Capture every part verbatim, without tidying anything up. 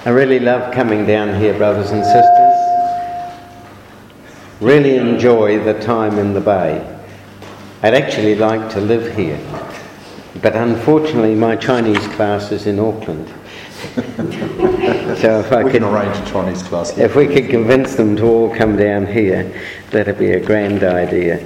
I really love coming down here, brothers and sisters. Really enjoy the time in the Bay. I'd actually like to live here, but unfortunately my Chinese class is in Auckland. So if I we could can arrange a Chinese class here. If we could convince them to all come down here, that'd be a grand idea.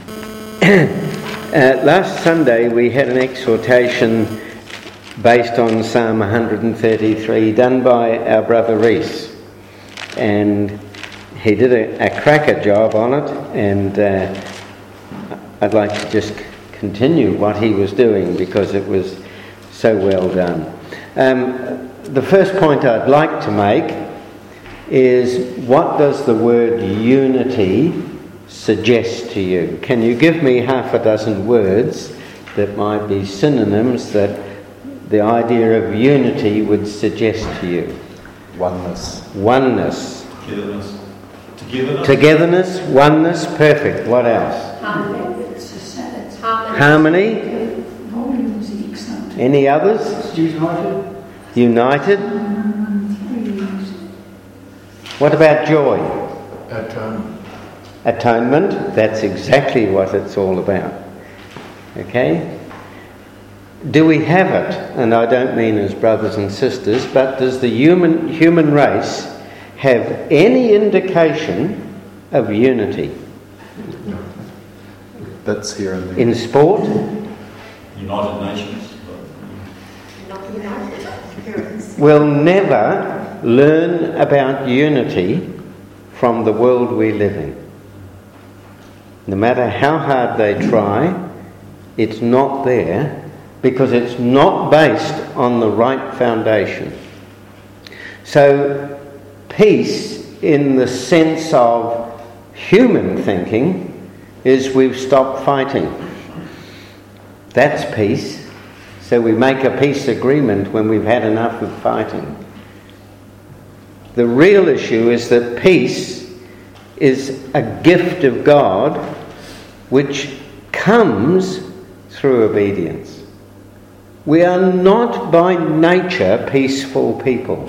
uh, last Sunday we had an exhortation based on Psalm one thirty-three done by our brother Reese, and he did a, a cracker job on it, and uh, I'd like to just continue what he was doing because it was so well done. Um, the first point I'd like to make is, what does the word unity suggest to you? Can you give me half a dozen words that might be synonyms that the idea of unity would suggest to you? Oneness. Oneness. Togetherness. Togetherness. Togetherness, oneness, perfect. What else? Harmony. Harmony. Any others? United. United. What about joy? Atonement. Atonement. That's exactly what it's all about. Okay? Do we have it? And I don't mean as brothers and sisters, but does the human human race have any indication of unity? That's here in the... In sport? United Nations. Not united. We'll never learn about unity from the world we live in. No matter how hard they try, it's not there because it's not based on the right foundation. So, peace in the sense of human thinking is we've stopped fighting. That's peace. So we make a peace agreement when we've had enough of fighting. The real issue is that peace is a gift of God which comes through obedience. We are not by nature peaceful people.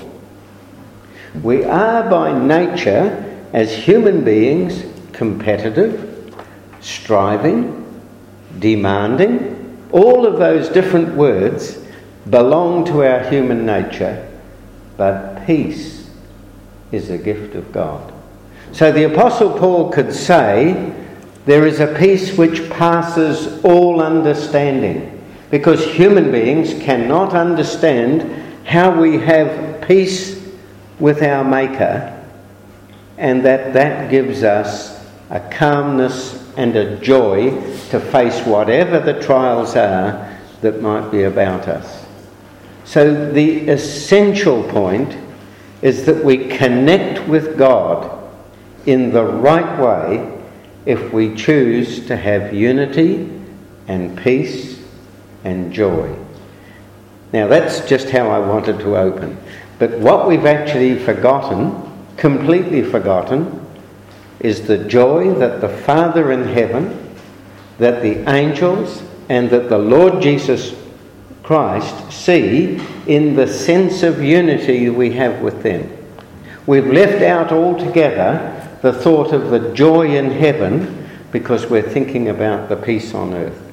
We are by nature, as human beings, competitive, striving, demanding. All of those different words belong to our human nature, but peace is a gift of God. So the Apostle Paul could say, there is a peace which passes all understanding, because human beings cannot understand how we have peace with our Maker, and that that gives us a calmness and a joy to face whatever the trials are that might be about us. So the essential point is that we connect with God in the right way if we choose to have unity and peace and joy. Now that's just how I wanted to open. But what we've actually forgotten, completely forgotten, is the joy that the Father in heaven, that the angels, and that the Lord Jesus Christ see in the sense of unity we have with them. We've left out altogether the thought of the joy in heaven because we're thinking about the peace on earth.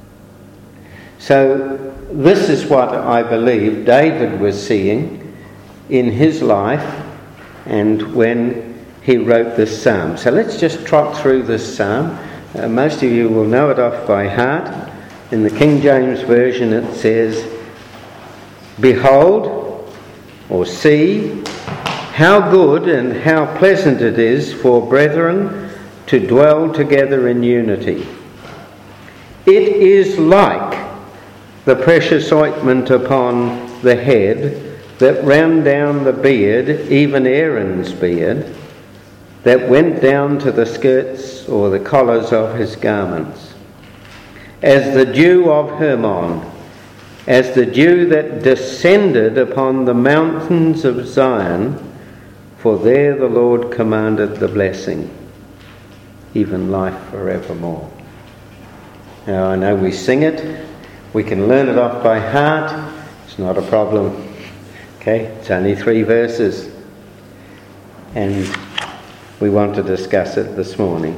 So this is what I believe David was seeing in his life and when he wrote this psalm. So let's just trot through this psalm. Uh, most of you will know it off by heart. In the King James Version it says, "Behold," or "See, how good and how pleasant it is for brethren to dwell together in unity. It is like the precious ointment upon the head that ran down the beard, even Aaron's beard, that went down to the skirts or the collars of his garments. As the dew of Hermon, as the dew that descended upon the mountains of Zion, for there the Lord commanded the blessing, even life forevermore." Now I know we sing it, we can learn it off by heart, it's not a problem. Okay, it's only three verses, and we want to discuss it this morning.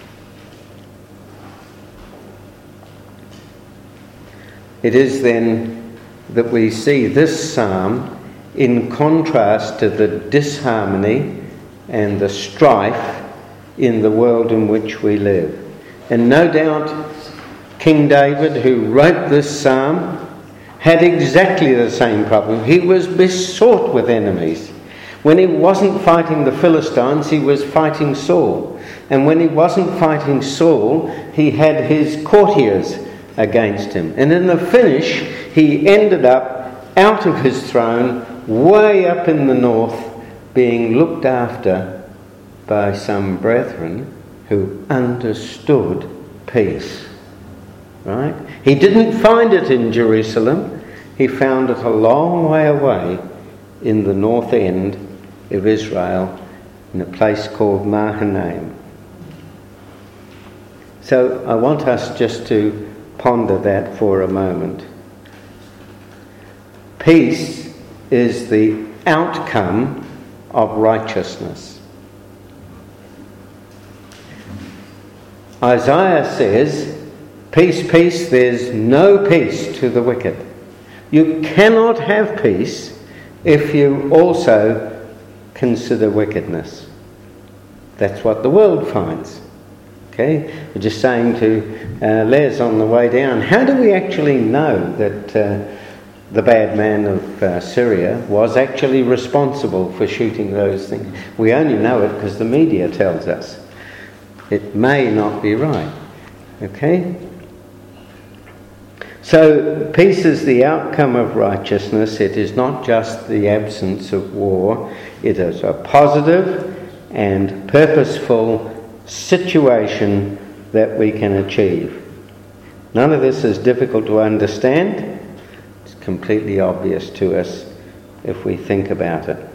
It is then that we see this psalm in contrast to the disharmony and the strife in the world in which we live. And no doubt King David, who wrote this psalm, had exactly the same problem. He was besought with enemies. When he wasn't fighting the Philistines, he was fighting Saul. And when he wasn't fighting Saul, he had his courtiers against him. And in the finish, he ended up out of his throne, way up in the north, being looked after by some brethren who understood peace. Right? He didn't find it in Jerusalem. He found it a long way away in the north end of Israel, in a place called Mahanaim. So I want us just to ponder that for a moment. Peace is the outcome of righteousness. Isaiah says, peace, peace, there's no peace to the wicked. You cannot have peace if you also consider wickedness. That's what the world finds. Okay? We're just saying to uh, Les on the way down, how do we actually know that uh, the bad man of uh, Syria was actually responsible for shooting those things? We only know it because the media tells us. It may not be right. Okay? So, peace is the outcome of righteousness. It is not just the absence of war. It is a positive and purposeful situation that we can achieve. None of this is difficult to understand. It's completely obvious to us if we think about it.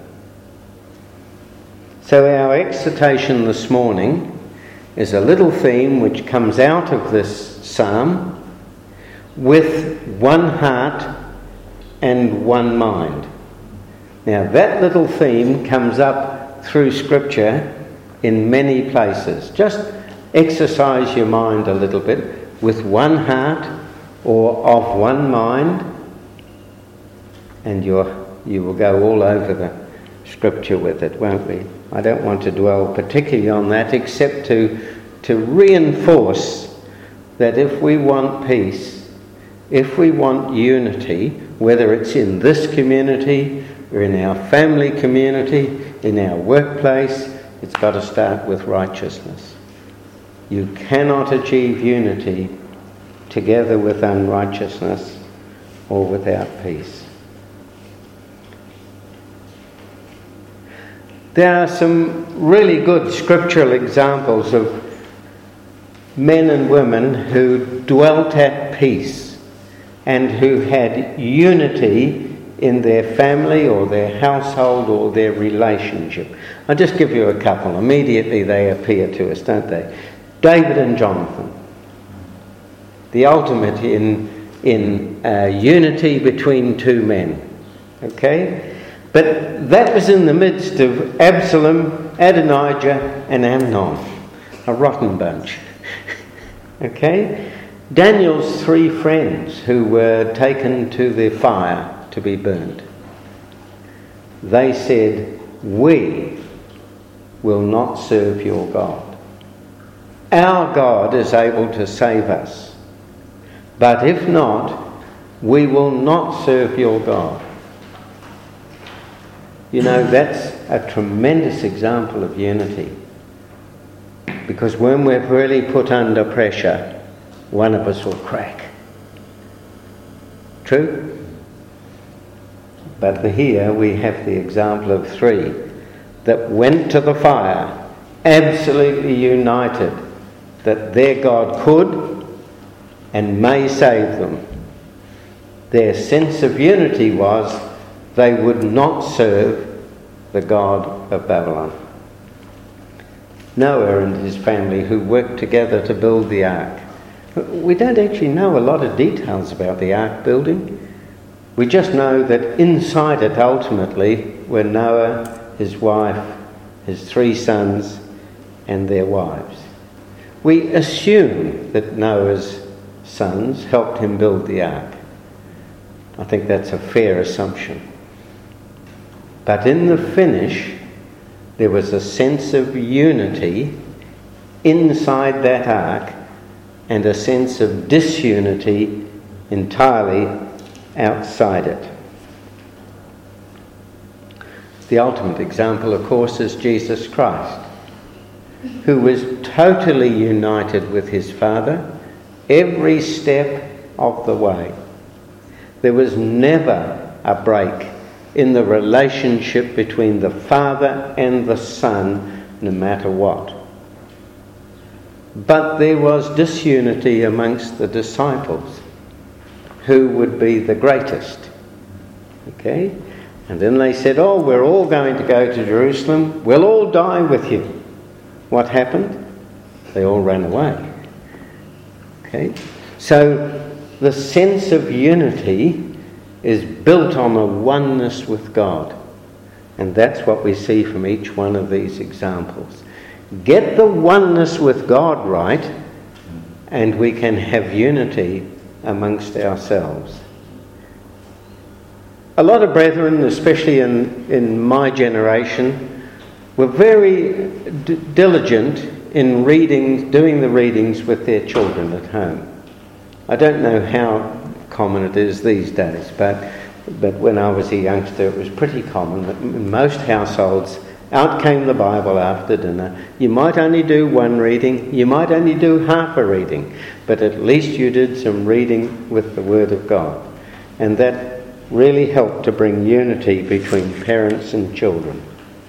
So our exhortation this morning is a little theme which comes out of this psalm: with one heart and one mind. Now that little theme comes up through Scripture in many places. Just exercise your mind a little bit. With one heart or of one mind, and you're, you will go all over the Scripture with it, won't we? I don't want to dwell particularly on that, except to, to reinforce that if we want peace, if we want unity, whether it's in this community or in our family community, in our workplace, it's got to start with righteousness. You cannot achieve unity together with unrighteousness or without peace. There are some really good scriptural examples of men and women who dwelt at peace and who had unity in their family or their household or their relationship. I'll just give you a couple. Immediately they appear to us, don't they? David and Jonathan. The ultimate in, in uh, unity between two men. Okay? But that was in the midst of Absalom, Adonijah and Amnon. A rotten bunch. Okay? Daniel's three friends who were taken to the fire to be burnt. They said, "We will not serve your God. Our God is able to save us. But if not, we will not serve your God." You know, that's a tremendous example of unity. Because when we're really put under pressure, one of us will crack. True? But here we have the example of three that went to the fire, absolutely united, that their God could and may save them. Their sense of unity was they would not serve the God of Babylon. Noah and his family, who worked together to build the ark. We don't actually know a lot of details about the ark building. We just know that inside it ultimately were Noah, his wife, his three sons and their wives. We assume that Noah's sons helped him build the ark. I think that's a fair assumption. But in the finish, there was a sense of unity inside that ark and a sense of disunity entirely outside it. The ultimate example, of course, is Jesus Christ, who was totally united with his Father every step of the way. There was never a break in the relationship between the Father and the Son, no matter what. But there was disunity amongst the disciples, who would be the greatest. Okay? And then they said, oh, we're all going to go to Jerusalem. We'll all die with you. What happened? They all ran away. Okay? So the sense of unity is built on a oneness with God. And that's what we see from each one of these examples. Get the oneness with God right, and we can have unity amongst ourselves. A lot of brethren, especially in, in my generation, were very d- diligent in reading, doing the readings with their children at home. I don't know how common it is these days, but but when I was a youngster, it was pretty common that in most households, out came the Bible after dinner. You might only do one reading, you might only do half a reading, but at least you did some reading with the Word of God. And that really helped to bring unity between parents and children.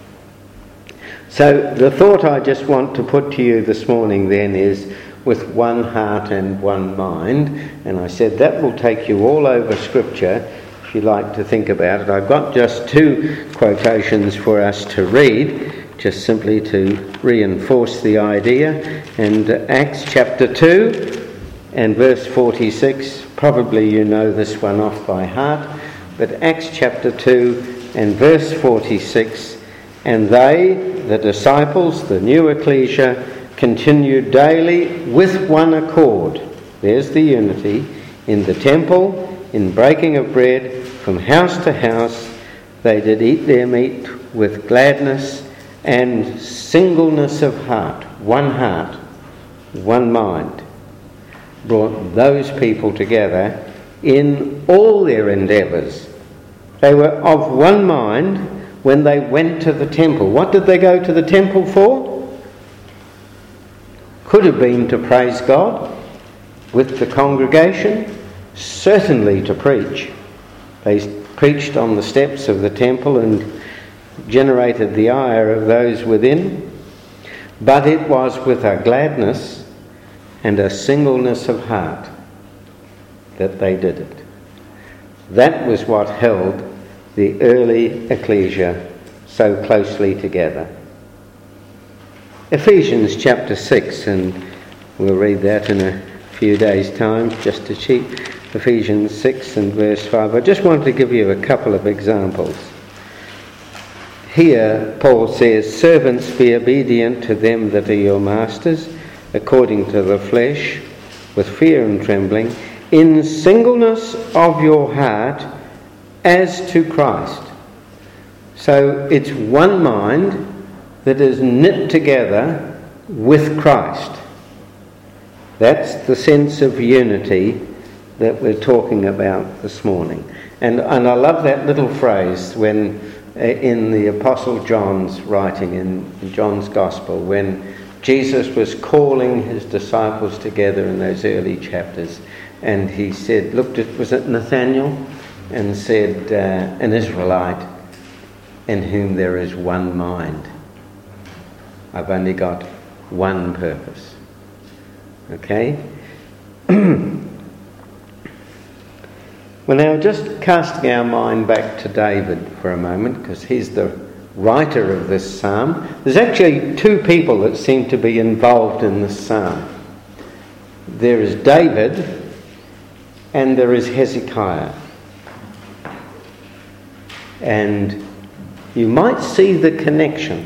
So the thought I just want to put to you this morning then is, with one heart and one mind, and I said that will take you all over Scripture if you like to think about it. I've got just two quotations for us to read, just simply to reinforce the idea. And Acts chapter two and verse forty-six, probably you know this one off by heart, but Acts chapter two and verse forty-six, and they, the disciples, the new ecclesia, continued daily with one accord, there's the unity, in the temple, in breaking of bread, from house to house, they did eat their meat with gladness and singleness of heart, one heart, one mind, brought those people together in all their endeavours. They were of one mind when they went to the temple. What did they go to the temple for? Could have been to praise God with the congregation, certainly to preach. They preached on the steps of the temple and generated the ire of those within, but it was with a gladness and a singleness of heart that they did it. That was what held the early ecclesia so closely together. Ephesians chapter six, and we'll read that in a few days' time, just to cheat. Ephesians six and verse five. I just want to give you a couple of examples. Here, Paul says, servants, be obedient to them that are your masters, according to the flesh, with fear and trembling, in singleness of your heart, as to Christ. So it's one mind that is knit together with Christ. That's the sense of unity that we're talking about this morning. And and I love that little phrase when uh, in the Apostle John's writing, in John's Gospel, when Jesus was calling his disciples together in those early chapters, and he said, looked at, was it Nathaniel? And said, uh, an Israelite in whom there is one mind. I've only got one purpose. Okay? Well, now just casting our mind back to David for a moment, because he's the writer of this psalm. There's actually two people that seem to be involved in this psalm. There is David and there is Hezekiah. And you might see the connection.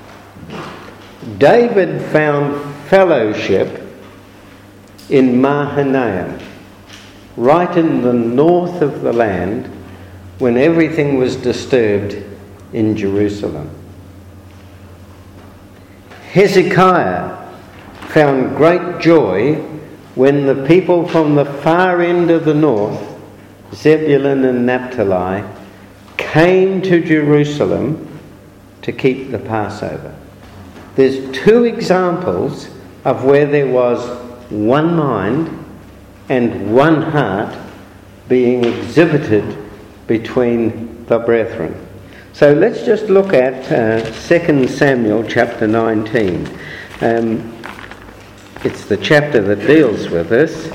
David found fellowship in Mahanaim, right in the north of the land, when everything was disturbed in Jerusalem. Hezekiah found great joy when the people from the far end of the north, Zebulun and Naphtali, came to Jerusalem to keep the Passover. There's two examples of where there was one mind and one heart being exhibited between the brethren. So let's just look at uh, Second Samuel chapter nineteen. Um, it's the chapter that deals with this.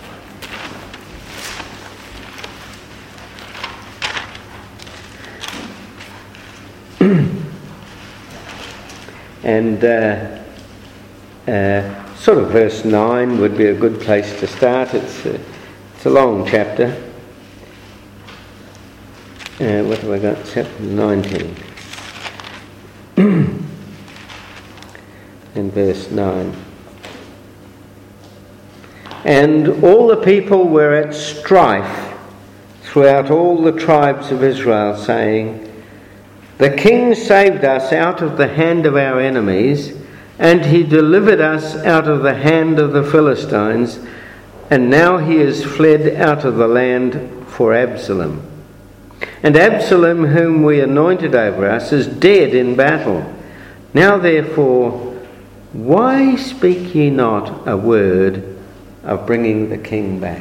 And uh, uh, sort of verse nine would be a good place to start. It's a, it's a long chapter. Uh, what have I got? Chapter nineteen. And verse nine. And all the people were at strife throughout all the tribes of Israel, saying, "The king saved us out of the hand of our enemies, and he delivered us out of the hand of the Philistines, and now he is fled out of the land for Absalom. And Absalom, whom we anointed over us, is dead in battle. Now therefore, why speak ye not a word of bringing the king back?"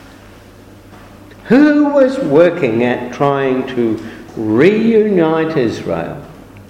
Who was working at trying to reunite Israel?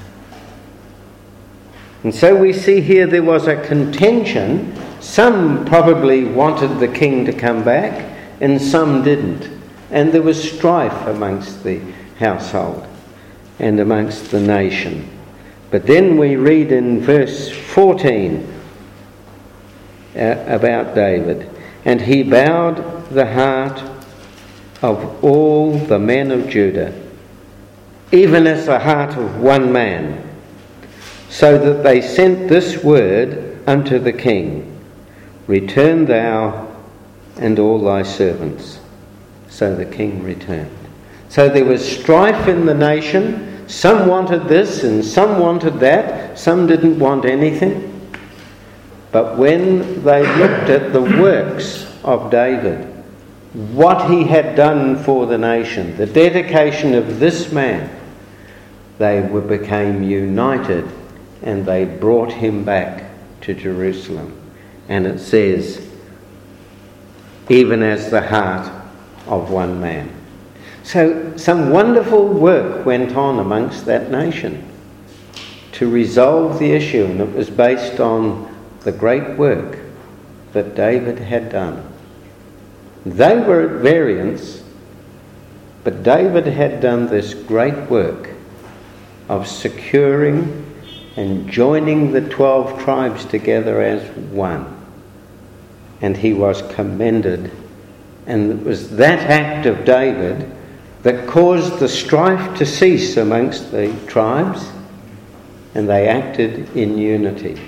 And so we see here there was a contention. Some probably wanted the king to come back, and some didn't. And there was strife amongst the household and amongst the nation. But then we read in verse fourteen uh, about David. "And he bowed the heart of all the men of Judah, even as the heart of one man, so that they sent this word unto the king, Return thou and all thy servants. So the king returned." So there was strife in the nation. Some wanted this and some wanted that. Some didn't want anything. But when they looked at the works of David, what he had done for the nation, the dedication of this man, they were, became united, and they brought him back to Jerusalem. And it says, even as the heart of one man. So some wonderful work went on amongst that nation to resolve the issue, and it was based on the great work that David had done. They were at variance, but David had done this great work of securing and joining the twelve tribes together as one. And he was commended. And it was that act of David that caused the strife to cease amongst the tribes, and they acted in unity.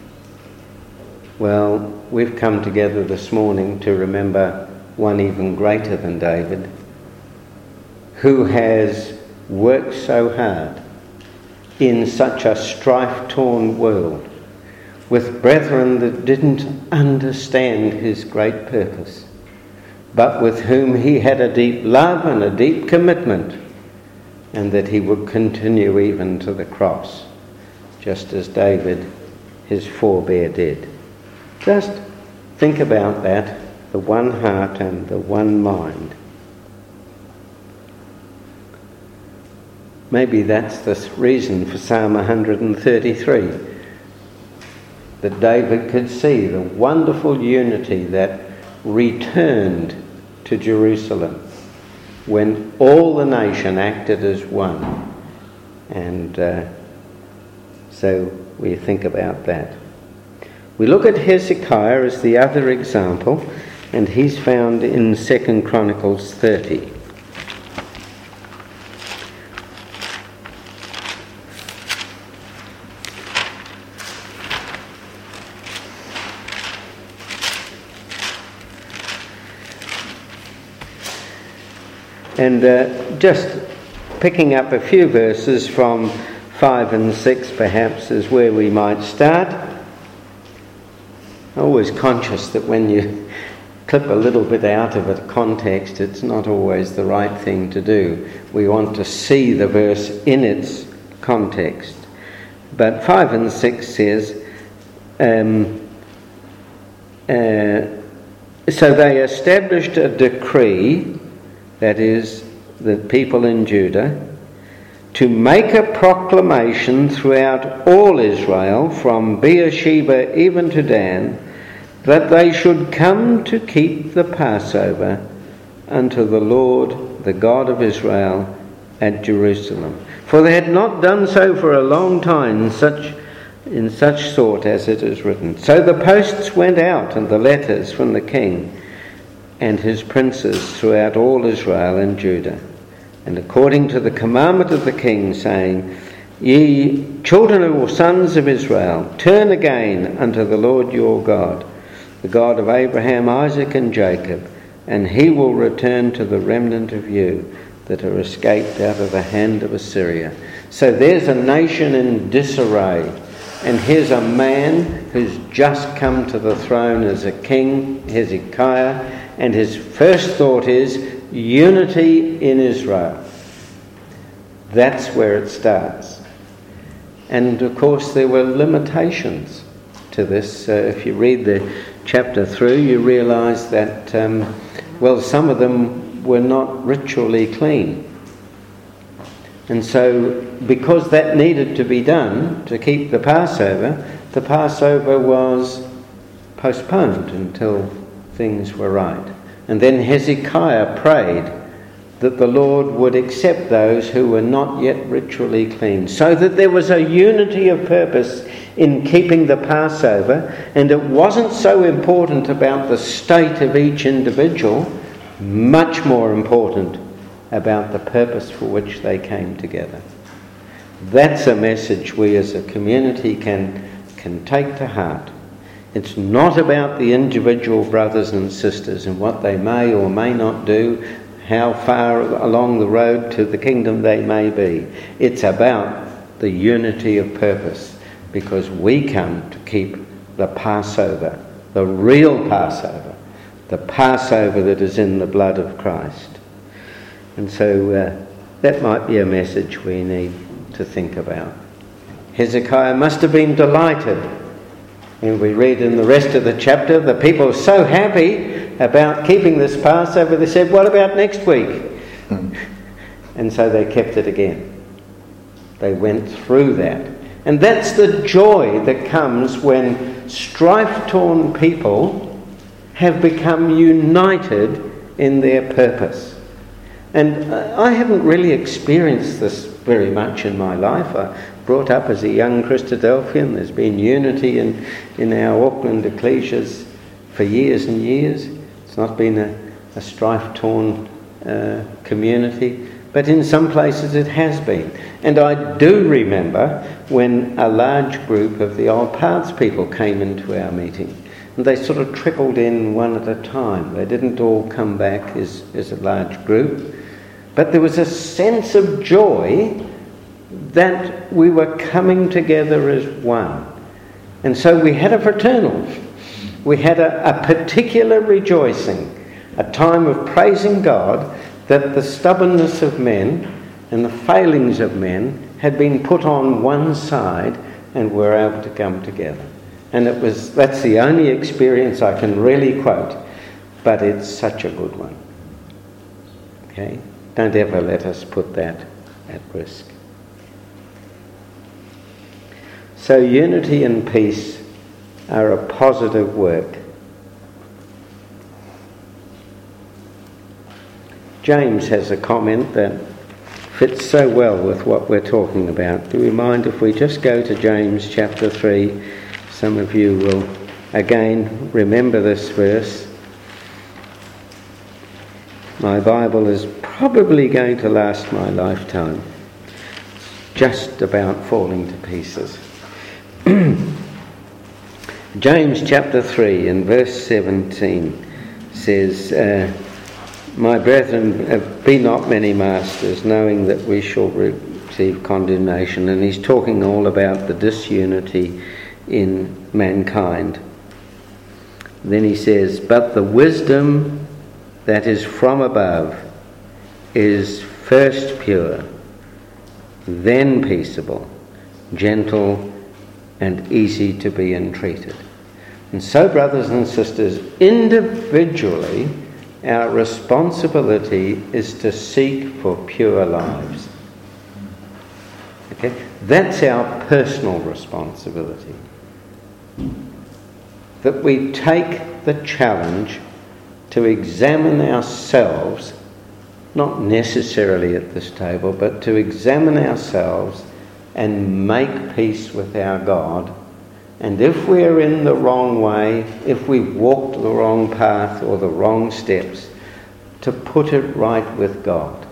Well, we've come together this morning to remember one even greater than David, who has worked so hard in such a strife-torn world, with brethren that didn't understand his great purpose, but with whom he had a deep love and a deep commitment, and that he would continue even to the cross, just as David, his forebear, did. Just think about that, the one heart and the one mind. Maybe that's the reason for Psalm one hundred thirty-three, that David could see the wonderful unity that returned to Jerusalem when all the nation acted as one. And uh, so we think about that. We look at Hezekiah as the other example, and he's found in Second Chronicles thirty. And uh, just picking up a few verses from five and six perhaps is where we might start. Always conscious that when you clip a little bit out of a context, it's not always the right thing to do. We want to see the verse in its context. But five and six says, um, uh, so they established a decree, that is, the people in Judah, to make a proclamation throughout all Israel, from Beersheba even to Dan, that they should come to keep the Passover unto the Lord, the God of Israel, at Jerusalem. For they had not done so for a long time in such, in such sort as it is written. So the posts went out, and the letters from the king and his princes throughout all Israel and Judah, and according to the commandment of the king, saying, Ye children or sons of Israel, turn again unto the Lord your God, the God of Abraham, Isaac, and Jacob, and he will return to the remnant of you that are escaped out of the hand of Assyria. So there's a nation in disarray, and here's a man who's just come to the throne as a king, Hezekiah, and his first thought is unity in Israel. That's where it starts. And of course there were limitations to this. Uh, if you read the chapter through, you realise that, um, well, some of them were not ritually clean. And so, because that needed to be done to keep the Passover, the Passover was postponed until things were right. And then Hezekiah prayed that the Lord would accept those who were not yet ritually clean, so that there was a unity of purpose in keeping the Passover, and it wasn't so important about the state of each individual, much more important about the purpose for which they came together. That's a message we as a community can, can take to heart. It's not about the individual brothers and sisters and what they may or may not do, how far along the road to the kingdom they may be. It's about the unity of purpose, because we come to keep the Passover, the real Passover, the Passover that is in the blood of Christ. And so uh, that might be a message we need to think about. Hezekiah must have been delighted. And we read in the rest of the chapter, the people were so happy about keeping this Passover, they said, what about next week? Mm. And so they kept it again. They went through that. And that's the joy that comes when strife-torn people have become united in their purpose. And I haven't really experienced this very much in my life. I brought up as a young Christadelphian. There's been unity in, in our Auckland ecclesias for years and years. It's not been a, a strife-torn uh, community, but in some places it has been. And I do remember when a large group of the Old Paths people came into our meeting, and they sort of trickled in one at a time. They didn't all come back as, as a large group, but there was a sense of joy that we were coming together as one. And so we had a fraternal. We had a, a particular rejoicing, a time of praising God that the stubbornness of men and the failings of men had been put on one side and were able to come together. And it was that's the only experience I can really quote, but it's such a good one. Okay? Don't ever let us put that at risk. So unity and peace are a positive work. James has a comment that fits so well with what we're talking about. Do we mind if we just go to James chapter three? Some of you will again remember this verse. My Bible is probably going to last my lifetime. It's just about falling to pieces. James chapter three and verse seventeen says, uh, My brethren, uh, be not many masters, knowing that we shall receive condemnation. And he's talking all about the disunity in mankind. Then he says, but the wisdom that is from above is first pure, then peaceable, gentle, and easy to be entreated. And so, brothers and sisters, individually, our responsibility is to seek for pure lives. Okay? That's our personal responsibility. That we take the challenge to examine ourselves, not necessarily at this table, but to examine ourselves and make peace with our God. And if we're in the wrong way, if we've walked the wrong path or the wrong steps, to put it right with God.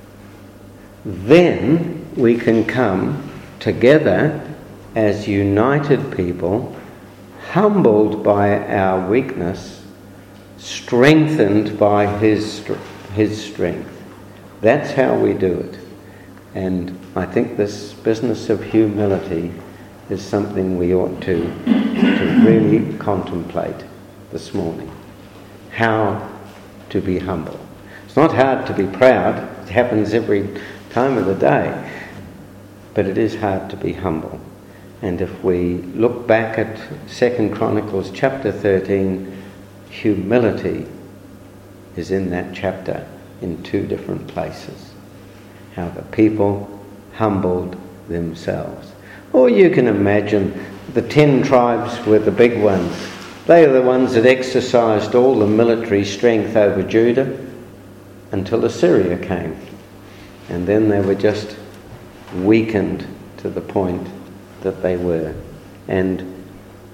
Then we can come together as united people, humbled by our weakness, strengthened by His, his strength. That's how we do it. And I think this business of humility is something we ought to, to really contemplate this morning. How to be humble. It's not hard to be proud. It happens every time of the day. But it is hard to be humble. And if we look back at Second Chronicles chapter thirteen, humility is in that chapter in two different places. How the people humbled themselves. Or you can imagine the ten tribes were the big ones. They are the ones that exercised all the military strength over Judah until Assyria came. And then they were just weakened to the point that they were. And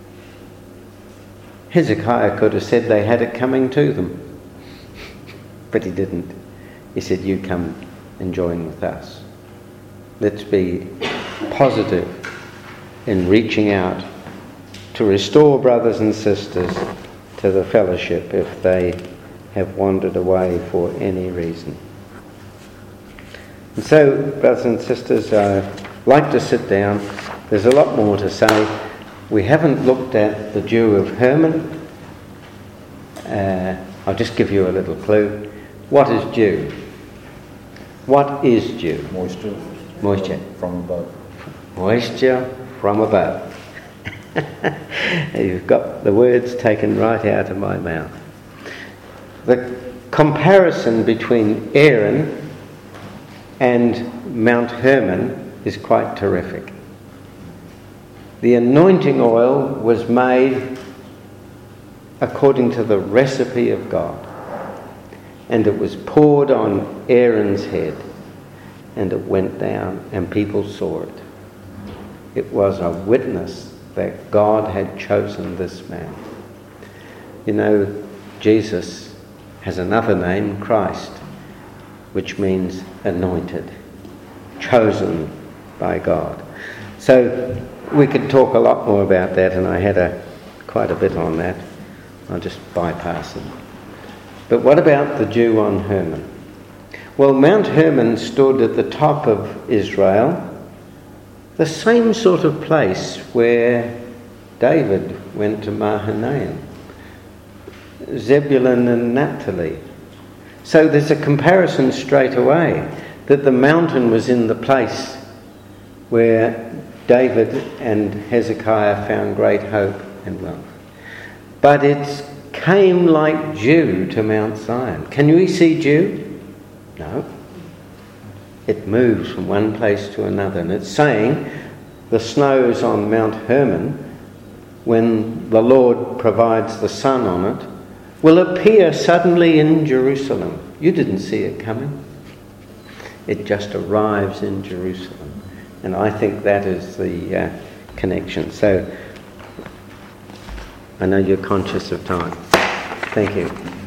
Hezekiah could have said they had it coming to them. But he didn't. He said, you come and join with us. Let's be positive in reaching out to restore brothers and sisters to the fellowship if they have wandered away for any reason. And so, brothers and sisters, I'd like to sit down. There's a lot more to say. We haven't looked at the dew of Hermon. Uh, I'll just give you a little clue. What is dew? What is dew? Moisture. Moisture. From above. Moisture from above. You've got the words taken right out of my mouth. The comparison between Aaron and Mount Hermon is quite terrific. The anointing oil was made according to the recipe of God, and it was poured on Aaron's head, and it went down, and people saw it. It was a witness that God had chosen this man. You know, Jesus has another name, Christ, which means anointed, chosen by God. So we could talk a lot more about that, and I had a quite a bit on that. I'll just bypass it. But what about the dew on Hermon? Well, Mount Hermon stood at the top of Israel, the same sort of place where David went to Mahanaim, Zebulun and Naphtali. So there's a comparison straight away that the mountain was in the place where David and Hezekiah found great hope and wealth. But it came like dew to Mount Zion. Can you see dew? No. It moves from one place to another. And it's saying the snows on Mount Hermon, when the Lord provides the sun on it, will appear suddenly in Jerusalem. You didn't see it coming. It just arrives in Jerusalem. And I think that is the uh, connection. So I know you're conscious of time. Thank you.